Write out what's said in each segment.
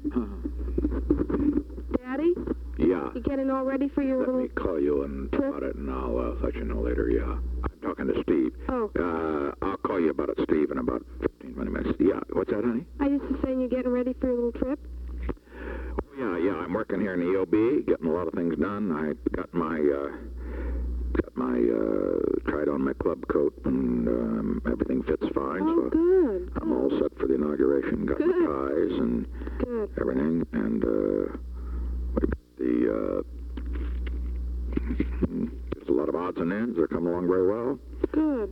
Daddy? Yeah. You getting all ready for your Let little... me call you about it, and I'll let you know later, yeah. I'm talking to Steve. Oh. I'll call you about it, Steve, in about 15, 20 minutes. Yeah, what's that, honey? I just was saying you're getting ready for your little trip? Oh, yeah, I'm working here in the EOB, getting a lot of things done. I got my tried on my club coat, and everything fits fine. Oh, so good. I'm all set for the inauguration. Got my ties and everything, and there's a lot of odds and ends. They're coming along very well. Good.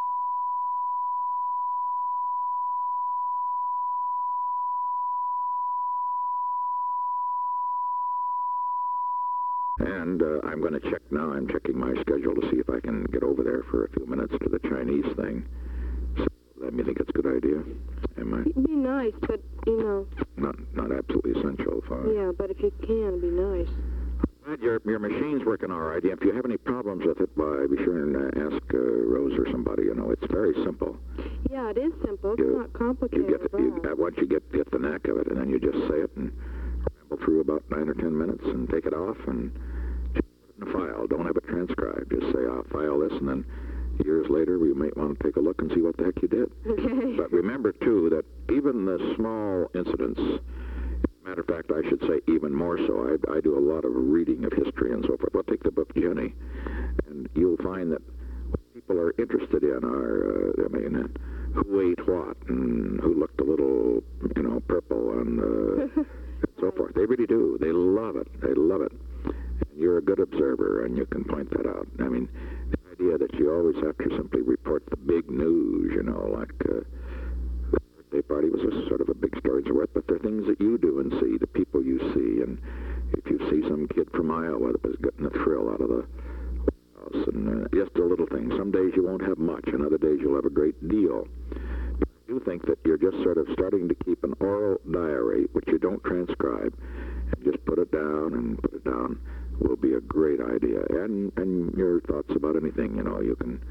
And I'm going to check now. I'm checking my schedule to see if I can get over there for a few minutes to the Chinese thing. So, let me think it's a good idea. Am I? It'd be nice, but, you know... Not absolutely essential. Yeah, but if you can, it'd be nice. Glad your machine's working all right. If you have any problems with it, be sure and ask Rose or somebody. You know, it's very simple. Yeah, it is simple. It's not complicated at all. Once you get the knack of it, and then you just say it and ramble through about 9 or 10 minutes and take it off and just put it in a file. Don't have it transcribed. Just say, I'll file this, and then years later we might want to take a look and see what the heck you did. Okay. But remember, too, that even the small incidents, matter of fact, I should say even more so, I do a lot of reading of history and so forth. Well, take the book Jenny, and you'll find that what people are interested in are, who ate what and who looked a little, purple and so forth. They really do. They love it. They love it. And you're a good observer, and you can point that out. I mean, the idea that you always have to simply report the big news, like the birthday party was a sort of a big story, but there are things that you do and see, the people you see, and if you see some kid from Iowa that was getting a thrill out of the White House, and just a little thing. Some days you won't have much, and other days you'll have a great deal. But I do think that you're just sort of starting to keep an oral diary, which you don't transcribe, and just put it down will be a great idea. And your thoughts about anything, you can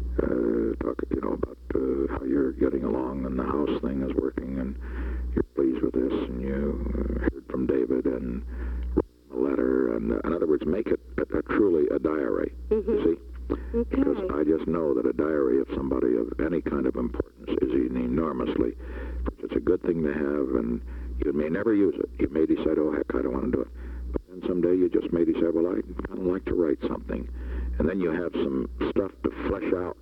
talk, about how you're getting along and the house thing is working and you're pleased with this and you heard from David and wrote a letter. And in other words, make it truly a diary, you see? Okay. Because I just know that a diary of somebody of any kind of importance is enormously, it's a good thing to have, and you may never use it. You may decide, oh, heck, I don't want to do it. But then someday you just may decide, well, I kind of like to write something. And then you have some stuff to flesh out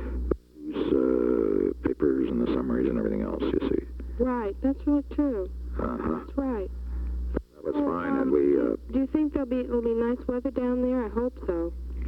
these papers and the summaries and everything else, you see. Right. That's really true. Uh-huh. That's right. That was fine, and we... do you think it'll be nice weather down there? I hope so.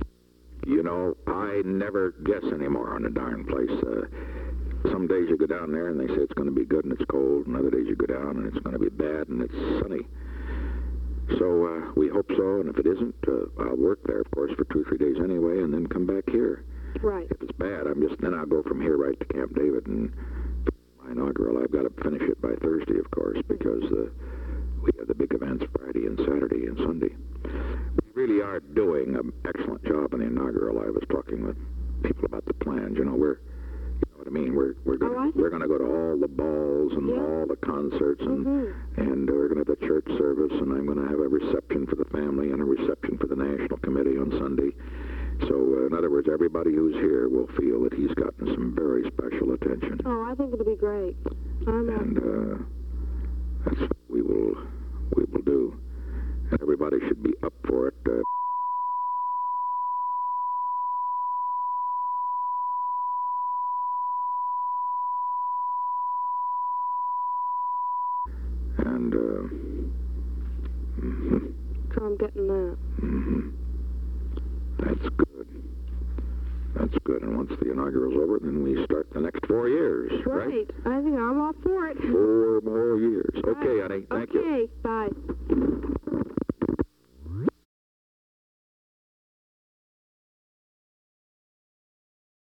I never guess anymore on a darn place. Some days you go down there and they say it's going to be good and it's cold, and other days you go down and it's going to be bad and it's sunny. So we hope so, and if it isn't, I'll work there, of course, for 2 or 3 days anyway, and then come back here. Right. If it's bad, then I'll go from here right to Camp David and my inaugural. I've got to finish it by Thursday, of course, because we have the big events Friday and Saturday and Sunday. We really are doing an excellent job in the inaugural. I was talking with people about the plans. We're, what I mean? We're going to go to all the balls and all the concerts, and we're going to have a church service, and I'm going to have a reception for the family and a reception for the National Committee on Sunday. So, in other words, everybody who's here will feel that he's gotten some very special attention. Oh, I think it'll be great. And that's what we will do. And everybody should be up for it. And, So I'm getting that. That's good. That's good. And once the inaugural's over, then we start the next 4 years, right? I think I'm all for it. 4 more years. Okay, honey. Thank you. Okay, bye.